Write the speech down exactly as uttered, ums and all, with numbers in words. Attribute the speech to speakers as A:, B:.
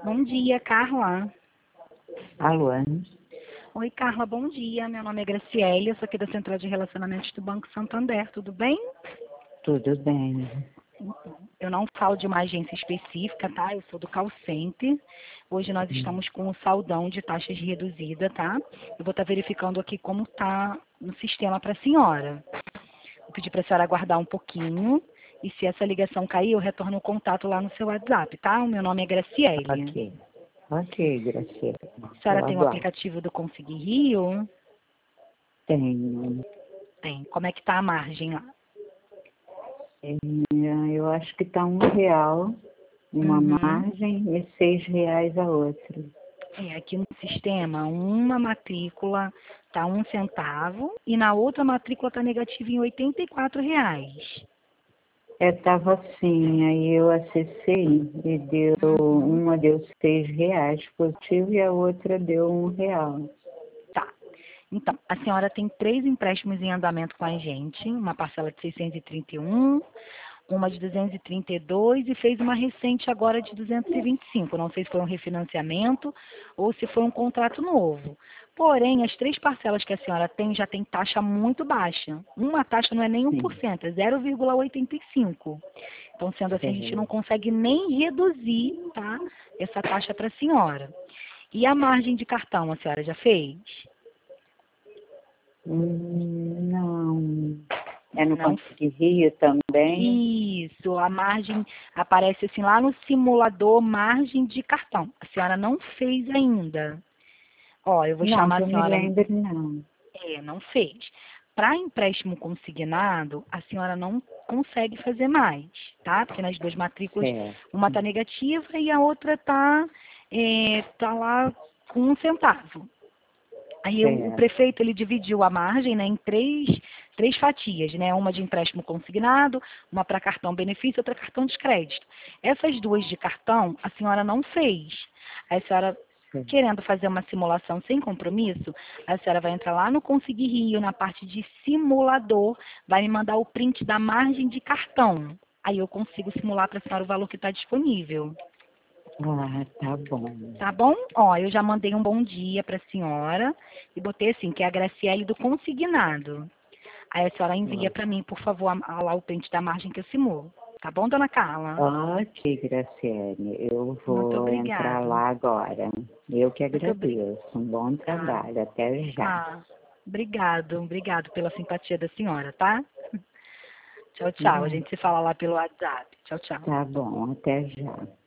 A: Bom dia, Carla.
B: Alô?
A: Oi, Carla, bom dia. Meu nome é Graciele, eu sou aqui da Central de Relacionamentos do Banco Santander, tudo bem?
B: Tudo bem.
A: Eu não falo de uma agência específica, tá? Eu sou do call center. Hoje nós estamos com o saldão de taxas reduzida, tá? Eu vou estar verificando aqui como tá no sistema para a senhora. Vou pedir para a senhora aguardar um pouquinho. E se essa ligação cair, eu retorno o contato lá no seu WhatsApp, tá? O meu nome é Graciele.
B: Ok. Ok, Graciela.
A: A senhora
B: Eu
A: tem o
B: aguardo.
A: aplicativo do Conseguir Rio?
B: Tenho.
A: Tem. Como é que tá a margem lá?
B: É, eu acho que está um real uma
A: Uhum.
B: margem e seis reais a outra.
A: É, aqui no sistema, uma matrícula tá um centavo e na outra matrícula tá negativa em oitenta e quatro reais.
B: É, estava assim, aí eu acessei e deu,
A: Uhum.
B: uma deu seis reais positivo e a outra deu um real.
A: Tá. Então, a senhora tem três empréstimos em andamento com a gente, uma parcela de seiscentos e trinta e um, uma de duzentos e trinta e dois e fez uma recente agora de duzentos e vinte e cinco. Não sei se foi um refinanciamento ou se foi um contrato novo. Porém, as três parcelas que a senhora tem já tem taxa muito baixa. Uma taxa não é nem um por
B: Sim,
A: cento, é zero vírgula oitenta e cinco. Então, sendo assim, a gente não
B: certo.
A: consegue nem reduzir, tá, essa taxa para a senhora. E a margem de cartão, a senhora já fez?
B: Hum, não. É no
A: Não.
B: Conseguir Rio também?
A: Isso, a margem aparece assim lá no simulador, margem de cartão. A senhora não fez ainda. Ó, eu vou
B: Não,
A: chamar
B: que
A: a
B: eu me
A: senhora.
B: lembre, não.
A: É, não fez. Para empréstimo consignado, a senhora não consegue fazer mais, tá? Porque nas duas matrículas, uma
B: Certo,
A: está negativa e a outra está é, tá lá com um centavo. Aí o, o
B: certo.
A: prefeito ele dividiu a margem, né, em três, três fatias, né? Uma de empréstimo consignado, uma para cartão benefício, outra cartão de crédito. Essas duas de cartão a senhora não fez. Aí a senhora
B: Certo.
A: querendo fazer uma simulação sem compromisso, a senhora vai entrar lá no Conseguir Rio, na parte de simulador, vai me mandar o print da margem de cartão. Aí eu consigo simular para a senhora o valor que está disponível.
B: Ah, tá bom.
A: Tá bom? Ó, eu já mandei um bom dia para a senhora e botei assim, que é a Graciele do consignado. Aí a senhora envia para mim, por favor, a- a- lá o print da margem que eu simulo. Tá bom, dona Carla?
B: Ok, Graciane, eu
A: Muito
B: vou entrar
A: obrigada.
B: lá agora. Eu que
A: Muito obrigada.
B: agradeço. Um bom
A: Ah,
B: trabalho. Até já.
A: ah, obrigado, obrigado pela simpatia da senhora, tá? Tchau, tchau. A
B: Não,
A: gente se fala lá pelo WhatsApp. Tchau, tchau.
B: tá bom, até já.